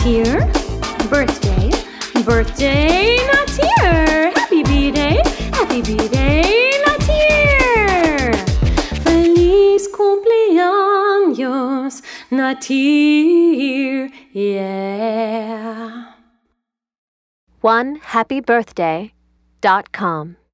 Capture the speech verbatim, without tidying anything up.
Natir. Birthday, birthday, Natir. Happy B-Day, happy B-Day, Natir. Feliz cumpleaños, Natir, yeah. one happy birthday dot com